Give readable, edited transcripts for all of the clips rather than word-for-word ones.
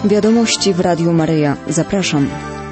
Wiadomości w Radiu Maryja. Zapraszam.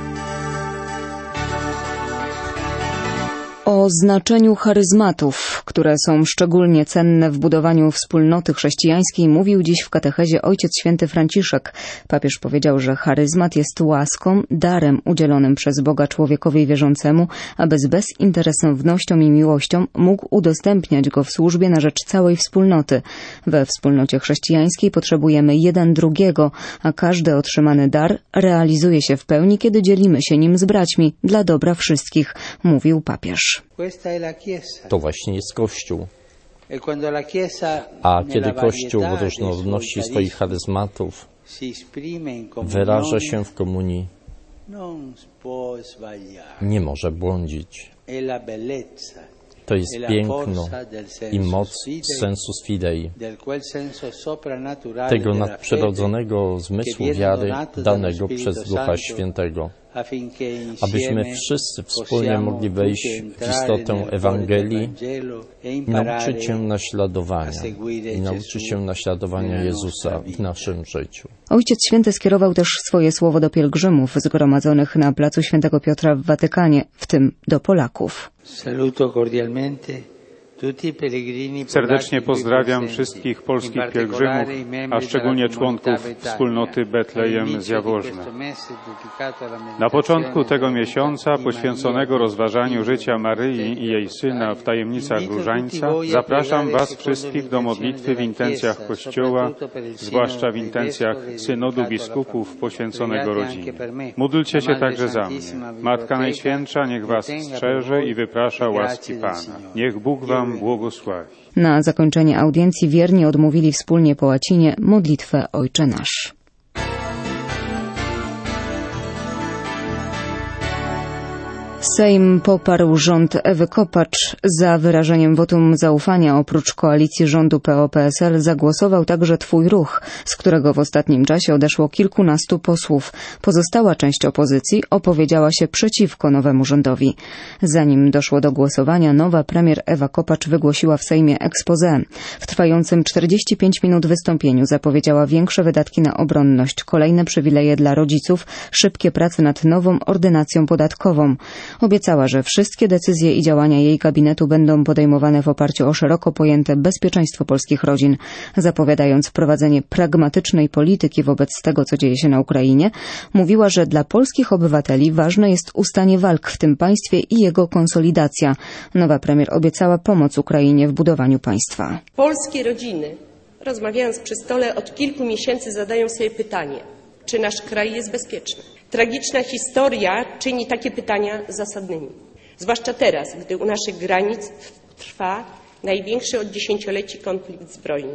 O znaczeniu charyzmatów, które są szczególnie cenne w budowaniu wspólnoty chrześcijańskiej, mówił dziś w katechezie Ojciec Święty Franciszek. Papież powiedział, że charyzmat jest łaską, darem udzielonym przez Boga człowiekowi wierzącemu, aby z bezinteresownością i miłością mógł udostępniać go w służbie na rzecz całej wspólnoty. We wspólnocie chrześcijańskiej potrzebujemy jeden drugiego, a każdy otrzymany dar realizuje się w pełni, kiedy dzielimy się nim z braćmi dla dobra wszystkich, mówił papież. To właśnie jest Kościół. A kiedy Kościół w różnorodności swoich charyzmatów wyraża się w komunii, nie może błądzić. To jest piękno i moc sensus fidei, tego nadprzyrodzonego zmysłu wiary danego przez Ducha Świętego, abyśmy wszyscy wspólnie mogli wejść w istotę Ewangelii i nauczyć się naśladowania Jezusa w naszym życiu. Ojciec Święty skierował też swoje słowo do pielgrzymów zgromadzonych na placu Świętego Piotra w Watykanie, w tym do Polaków. Serdecznie pozdrawiam wszystkich polskich pielgrzymów, a szczególnie członków wspólnoty Betlejem z Jaworzna. Na początku tego miesiąca, poświęconego rozważaniu życia Maryi i jej Syna w tajemnicach Różańca, zapraszam Was wszystkich do modlitwy w intencjach Kościoła, zwłaszcza w intencjach Synodu Biskupów poświęconego rodzinie. Módlcie się także za mnie. Matka Najświętsza niech Was strzeże i wyprasza łaski Pana. Niech Bóg Wam błogosławi. Na zakończenie audiencji wierni odmówili wspólnie po łacinie modlitwę Ojcze Nasz. Sejm poparł rząd Ewy Kopacz. Za wyrażeniem wotum zaufania oprócz koalicji rządu PO-PSL zagłosował także Twój Ruch, z którego w ostatnim czasie odeszło kilkunastu posłów. Pozostała część opozycji opowiedziała się przeciwko nowemu rządowi. Zanim doszło do głosowania, nowa premier Ewa Kopacz wygłosiła w Sejmie exposé. W trwającym 45 minut wystąpieniu zapowiedziała większe wydatki na obronność, kolejne przywileje dla rodziców, szybkie prace nad nową ordynacją podatkową. Obiecała, że wszystkie decyzje i działania jej gabinetu będą podejmowane w oparciu o szeroko pojęte bezpieczeństwo polskich rodzin. Zapowiadając prowadzenie pragmatycznej polityki wobec tego, co dzieje się na Ukrainie, mówiła, że dla polskich obywateli ważne jest ustanie walk w tym państwie i jego konsolidacja. Nowa premier obiecała pomoc Ukrainie w budowaniu państwa. Polskie rodziny, rozmawiając przy stole, od kilku miesięcy zadają sobie pytanie, czy nasz kraj jest bezpieczny. Tragiczna historia czyni takie pytania zasadnymi. Zwłaszcza teraz, gdy u naszych granic trwa największy od dziesięcioleci konflikt zbrojny.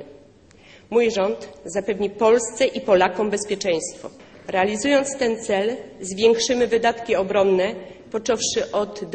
Mój rząd zapewni Polsce i Polakom bezpieczeństwo. Realizując ten cel, zwiększymy wydatki obronne, począwszy od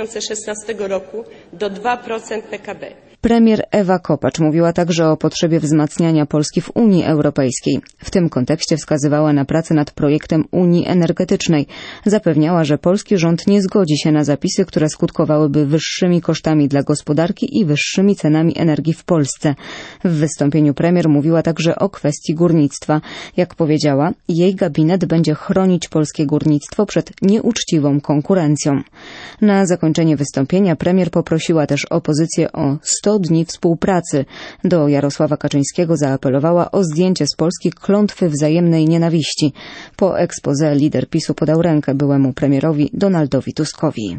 2016 roku do 2% PKB. Premier Ewa Kopacz mówiła także o potrzebie wzmacniania Polski w Unii Europejskiej. W tym kontekście wskazywała na pracę nad projektem Unii Energetycznej. Zapewniała, że polski rząd nie zgodzi się na zapisy, które skutkowałyby wyższymi kosztami dla gospodarki i wyższymi cenami energii w Polsce. W wystąpieniu premier mówiła także o kwestii górnictwa. Jak powiedziała, jej gabinet będzie chronić polskie górnictwo przed nieuczciwą konkurencją. Na zakończenie wystąpienia premier poprosiła też opozycję o 100 dni współpracy. Do Jarosława Kaczyńskiego zaapelowała o zdjęcie z Polski klątwy wzajemnej nienawiści. Po exposé lider PiS-u podał rękę byłemu premierowi Donaldowi Tuskowi.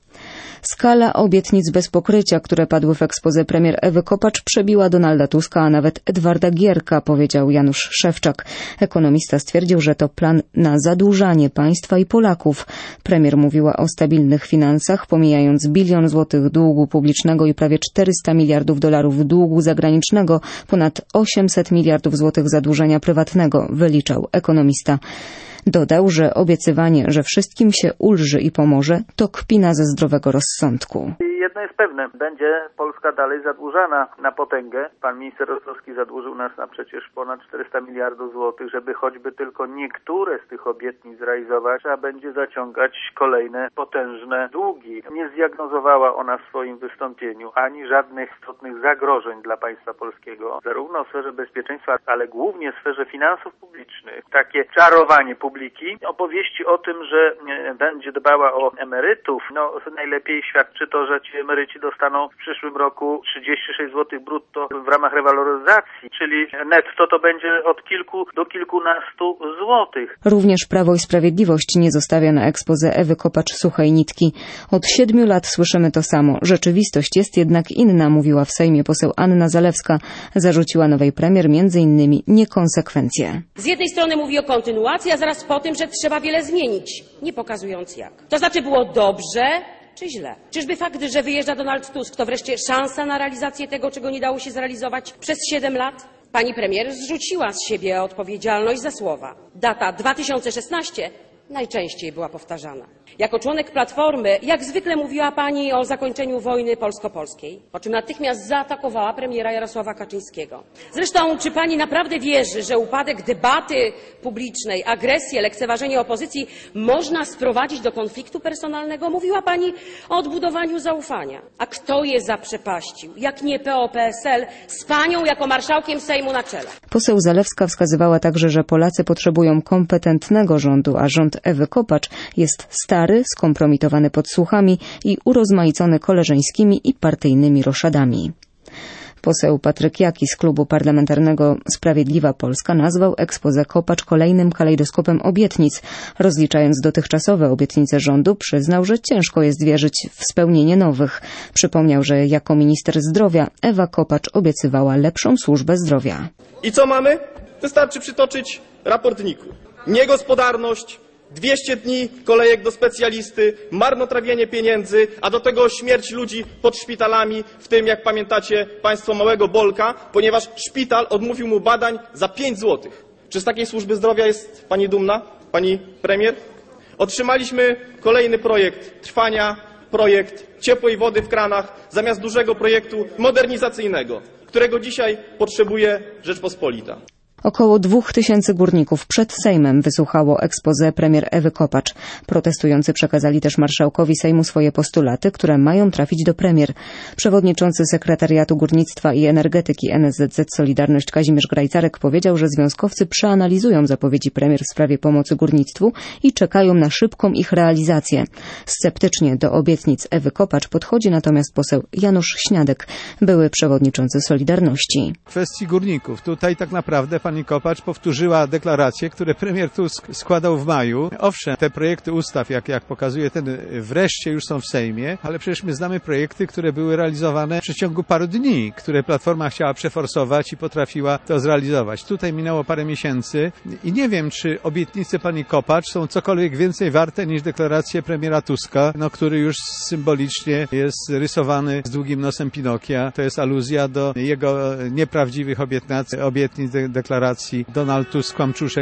Skala obietnic bez pokrycia, które padły w exposé premier Ewy Kopacz, przebiła Donalda Tuska, a nawet Edwarda Gierka, powiedział Janusz Szewczak. Ekonomista stwierdził, że to plan na zadłużanie państwa i Polaków. Premier mówiła o stabilnych finansach, pomijając 1 bilion złotych długu publicznego i prawie 400 miliardów dolarów długu zagranicznego, ponad 800 miliardów złotych zadłużenia prywatnego, wyliczał ekonomista. Dodał, że obiecywanie, że wszystkim się ulży i pomoże, to kpina ze zdrowego rozsądku. Jedno jest pewne, będzie Polska dalej zadłużana na potęgę. Pan minister Rostowski zadłużył nas na przecież ponad 400 miliardów złotych, żeby choćby tylko niektóre z tych obietnic zrealizować, a będzie zaciągać kolejne potężne długi. Nie zdiagnozowała ona w swoim wystąpieniu ani żadnych istotnych zagrożeń dla państwa polskiego, zarówno w sferze bezpieczeństwa, ale głównie w sferze finansów publicznych. Takie czarowanie publiki, opowieści o tym, że będzie dbała o emerytów, najlepiej świadczy to, że ci emeryci dostaną w przyszłym roku 36 zł brutto w ramach rewaloryzacji, czyli netto to będzie od kilku do kilkunastu złotych. Również Prawo i Sprawiedliwość nie zostawia na exposé Ewy Kopacz suchej nitki. Od 7 lat słyszymy to samo. Rzeczywistość jest jednak inna, mówiła w Sejmie poseł Anna Zalewska. Zarzuciła nowej premier m.in. niekonsekwencje. Z jednej strony mówi o kontynuacji, a zaraz po tym, że trzeba wiele zmienić, nie pokazując jak. To znaczy było dobrze czy źle? Czyżby fakt, że wyjeżdża Donald Tusk, to wreszcie szansa na realizację tego, czego nie dało się zrealizować przez 7 lat? Pani premier zrzuciła z siebie odpowiedzialność za słowa. Data 2016 najczęściej była powtarzana. Jako członek Platformy, jak zwykle mówiła pani o zakończeniu wojny polsko-polskiej, po czym natychmiast zaatakowała premiera Jarosława Kaczyńskiego. Zresztą, czy pani naprawdę wierzy, że upadek debaty publicznej, agresję, lekceważenie opozycji można sprowadzić do konfliktu personalnego? Mówiła pani o odbudowaniu zaufania. A kto je zaprzepaścił, jak nie PO-PSL, z panią jako marszałkiem Sejmu na czele? Poseł Zalewska wskazywała także, że Polacy potrzebują kompetentnego rządu, a rząd Ewy Kopacz jest stary, skompromitowany podsłuchami i urozmaicony koleżeńskimi i partyjnymi roszadami. Poseł Patryk Jaki z Klubu Parlamentarnego Sprawiedliwa Polska nazwał exposé Kopacz kolejnym kalejdoskopem obietnic. Rozliczając dotychczasowe obietnice rządu, przyznał, że ciężko jest wierzyć w spełnienie nowych. Przypomniał, że jako minister zdrowia Ewa Kopacz obiecywała lepszą służbę zdrowia. I co mamy? Wystarczy przytoczyć raport NIK-u. Niegospodarność, 200 dni kolejek do specjalisty, marnotrawienie pieniędzy, a do tego śmierć ludzi pod szpitalami, w tym, jak pamiętacie państwo, małego Bolka, ponieważ szpital odmówił mu badań za 5 zł. Czy z takiej służby zdrowia jest pani dumna, pani premier? Otrzymaliśmy kolejny projekt trwania, projekt ciepłej wody w kranach, zamiast dużego projektu modernizacyjnego, którego dzisiaj potrzebuje Rzeczpospolita. Około 2000 górników przed Sejmem wysłuchało exposé premier Ewy Kopacz. Protestujący przekazali też marszałkowi Sejmu swoje postulaty, które mają trafić do premier. Przewodniczący Sekretariatu Górnictwa i Energetyki NSZZ Solidarność Kazimierz Grajcarek powiedział, że związkowcy przeanalizują zapowiedzi premier w sprawie pomocy górnictwu i czekają na szybką ich realizację. Sceptycznie do obietnic Ewy Kopacz podchodzi natomiast poseł Janusz Śniadek, były przewodniczący Solidarności. W kwestii górników tutaj tak naprawdę pani Kopacz powtórzyła deklaracje, które premier Tusk składał w maju. Owszem, te projekty ustaw, jak pokazuje ten, wreszcie już są w Sejmie, ale przecież my znamy projekty, które były realizowane w przeciągu paru dni, które Platforma chciała przeforsować i potrafiła to zrealizować. Tutaj minęło parę miesięcy i nie wiem, czy obietnice pani Kopacz są cokolwiek więcej warte niż deklaracje premiera Tuska, który już symbolicznie jest rysowany z długim nosem Pinokia. To jest aluzja do jego nieprawdziwych obietnic, deklaracji. Donald Tusk, kłamczuszek,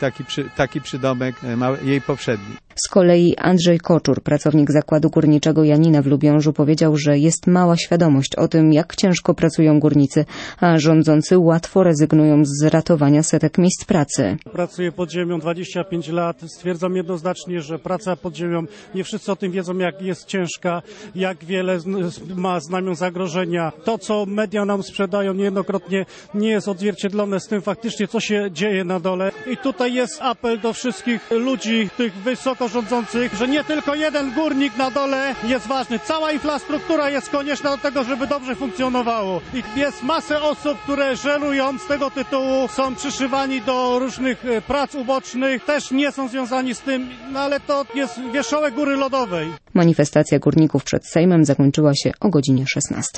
taki przydomek ma jej poprzedni. Z kolei Andrzej Koczur, pracownik Zakładu Górniczego Janina w Lubiążu, powiedział, że jest mała świadomość o tym, jak ciężko pracują górnicy, a rządzący łatwo rezygnują z ratowania setek miejsc pracy. Pracuję pod ziemią 25 lat. Stwierdzam jednoznacznie, że praca pod ziemią, nie wszyscy o tym wiedzą, jak jest ciężka, jak wiele ma znamion zagrożenia. To, co media nam sprzedają, niejednokrotnie nie jest odzwierciedlone z tym faktycznie, co się dzieje na dole. I tutaj jest apel do wszystkich ludzi, tych wysoko rządzących, że nie tylko jeden górnik na dole jest ważny. Cała infrastruktura jest konieczna do tego, żeby dobrze funkcjonowało. I jest masę osób, które żerują z tego tytułu, są przyszywani do różnych prac ubocznych, też nie są związani z tym, ale to jest wierzchołek góry lodowej. Manifestacja górników przed Sejmem zakończyła się o godzinie 16.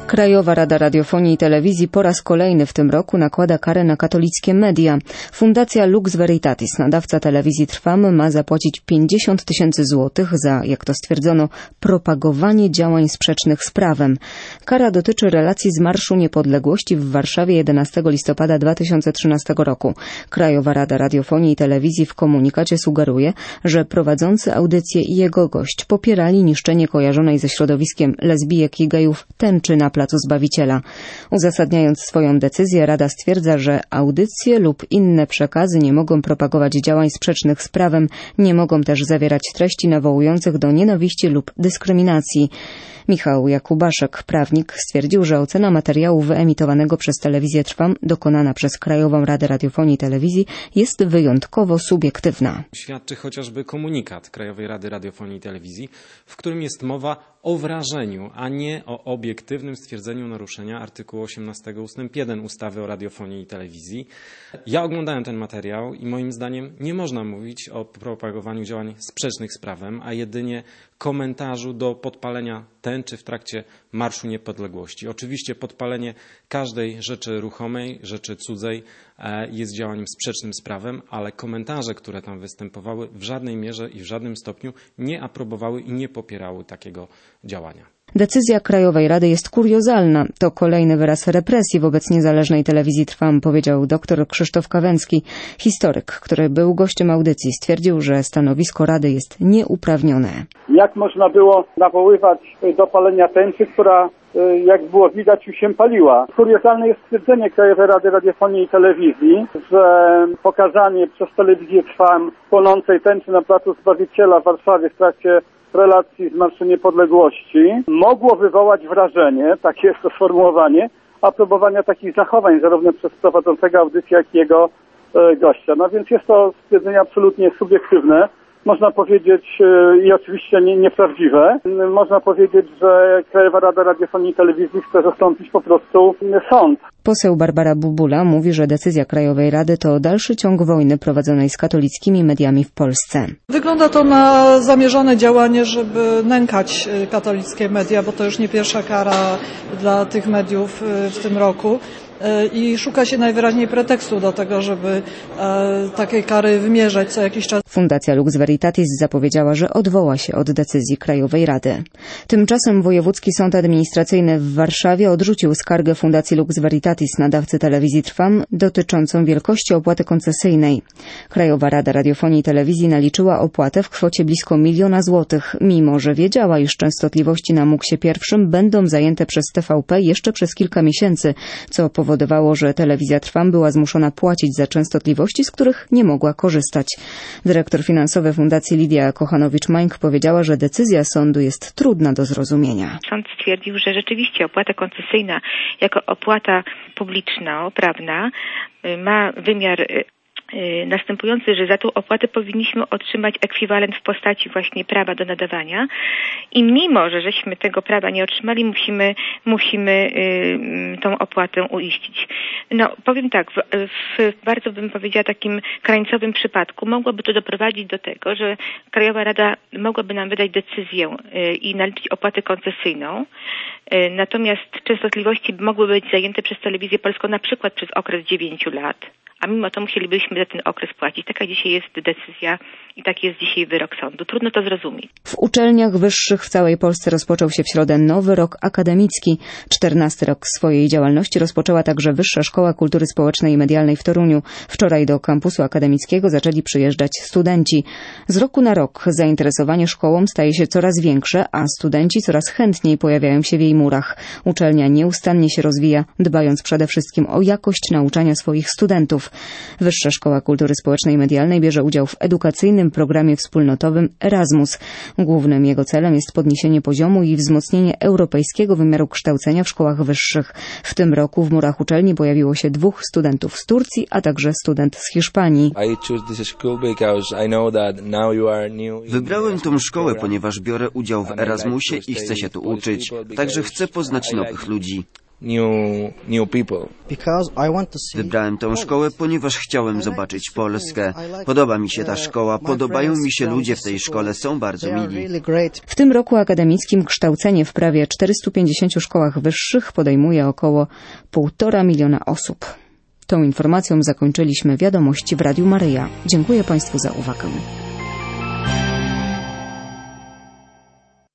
Krajowa Rada Radiofonii i Telewizji po raz kolejny w tym roku nakłada karę na katolickie media. Fundacja Lux Veritatis, nadawca telewizji Trwam, ma zapłacić 50 000 złotych za, jak to stwierdzono, propagowanie działań sprzecznych z prawem. Kara dotyczy relacji z Marszu Niepodległości w Warszawie 11 listopada 2013 roku. Krajowa Rada Radiofonii i Telewizji w komunikacie sugeruje, że prowadzący audycję i jego gość popierali niszczenie kojarzonej ze środowiskiem lesbijek i gejów tęczy na Placu Zbawiciela. Uzasadniając swoją decyzję, Rada stwierdza, że audycje lub inne przekazy nie mogą propagować działań sprzecznych z prawem, nie mogą też zawierać treści nawołujących do nienawiści lub dyskryminacji. Michał Jakubaszek, prawnik, stwierdził, że ocena materiału wyemitowanego przez telewizję Trwam, dokonana przez Krajową Radę Radiofonii i Telewizji, jest wyjątkowo subiektywna. Świadczy chociażby komunikat Krajowej Rady Radiofonii i Telewizji, w którym jest mowa o wrażeniu, a nie o obiektywnym stwierdzeniu naruszenia artykułu 18 ustęp 1 ustawy o radiofonii i telewizji. Ja oglądałem ten materiał i moim zdaniem nie można mówić o propagowaniu działań sprzecznych z prawem, a jedynie komentarzu do podpalenia tęczy w trakcie Marszu Niepodległości. Oczywiście podpalenie każdej rzeczy ruchomej, rzeczy cudzej jest działaniem sprzecznym z prawem, ale komentarze, które tam występowały, w żadnej mierze i w żadnym stopniu nie aprobowały i nie popierały takiego działania. Decyzja Krajowej Rady jest kuriozalna. To kolejny wyraz represji wobec niezależnej telewizji Trwam, powiedział dr Krzysztof Kawęcki. Historyk, który był gościem audycji, stwierdził, że stanowisko Rady jest nieuprawnione. Jak można było nawoływać do palenia tęczy, która, jak było widać, już się paliła? Kuriozalne jest stwierdzenie Krajowej Rady Radiofonii i Telewizji, że pokazanie przez telewizję Trwam płonącej tęczy na Placu Zbawiciela w Warszawie w trakcie relacji z Marszu Niepodległości mogło wywołać wrażenie, takie jest to sformułowanie, aprobowania takich zachowań zarówno przez prowadzącego audycję, jak i jego gościa. No więc jest to stwierdzenie absolutnie subiektywne. Można powiedzieć, i oczywiście nieprawdziwe, można powiedzieć, że Krajowa Rada Radiofonii i Telewizji chce zastąpić po prostu sąd. Poseł Barbara Bubula mówi, że decyzja Krajowej Rady to dalszy ciąg wojny prowadzonej z katolickimi mediami w Polsce. Wygląda to na zamierzone działanie, żeby nękać katolickie media, bo to już nie pierwsza kara dla tych mediów w tym roku. I szuka się najwyraźniej pretekstu do tego, żeby takiej kary wymierzać co jakiś czas. Fundacja Lux Veritatis zapowiedziała, że odwoła się od decyzji Krajowej Rady. Tymczasem Wojewódzki Sąd Administracyjny w Warszawie odrzucił skargę Fundacji Lux Veritatis, nadawcy telewizji Trwam, dotyczącą wielkości opłaty koncesyjnej. Krajowa Rada Radiofonii i Telewizji naliczyła opłatę w kwocie blisko 1 000 000 złotych, mimo że wiedziała, iż częstotliwości na Muksie I będą zajęte przez TVP jeszcze przez kilka miesięcy, co powodowało, że telewizja Trwam była zmuszona płacić za częstotliwości, z których nie mogła korzystać. Dyrektor finansowy Fundacji Lidia Kochanowicz-Mańk powiedziała, że decyzja sądu jest trudna do zrozumienia. Sąd stwierdził, że rzeczywiście opłata koncesyjna jako opłata publiczna, prawna ma wymiar następujący, że za tą opłatę powinniśmy otrzymać ekwiwalent w postaci właśnie prawa do nadawania i mimo, że żeśmy tego prawa nie otrzymali, musimy tą opłatę uiścić. No, powiem tak, w bardzo bym powiedziała takim krańcowym przypadku mogłoby to doprowadzić do tego, że Krajowa Rada mogłaby nam wydać decyzję i naliczyć opłatę koncesyjną, natomiast częstotliwości mogły być zajęte przez Telewizję Polską na przykład przez okres 9 lat. A mimo to musielibyśmy za ten okres płacić. Taka dzisiaj jest decyzja i taki jest dzisiaj wyrok sądu. Trudno to zrozumieć. W uczelniach wyższych w całej Polsce rozpoczął się w środę nowy rok akademicki. 14. rok swojej działalności rozpoczęła także Wyższa Szkoła Kultury Społecznej i Medialnej w Toruniu. Wczoraj do kampusu akademickiego zaczęli przyjeżdżać studenci. Z roku na rok zainteresowanie szkołą staje się coraz większe, a studenci coraz chętniej pojawiają się w jej murach. Uczelnia nieustannie się rozwija, dbając przede wszystkim o jakość nauczania swoich studentów. Wyższa Szkoła Kultury Społecznej i Medialnej bierze udział w edukacyjnym programie wspólnotowym Erasmus. Głównym jego celem jest podniesienie poziomu i wzmocnienie europejskiego wymiaru kształcenia w szkołach wyższych. W tym roku w murach uczelni pojawiło się 2 studentów z Turcji, a także student z Hiszpanii. Wybrałem tą szkołę, ponieważ biorę udział w Erasmusie i chcę się tu uczyć. Także chcę poznać nowych ludzi. new people. Wybrałem tę szkołę, ponieważ chciałem zobaczyć Polskę. Podoba mi się ta szkoła, podobają mi się ludzie w tej szkole, są bardzo mili. W tym roku akademickim kształcenie w prawie 450 szkołach wyższych podejmuje około 1,5 miliona osób. Tą informacją zakończyliśmy wiadomości w Radiu Maryja. Dziękuję Państwu za uwagę.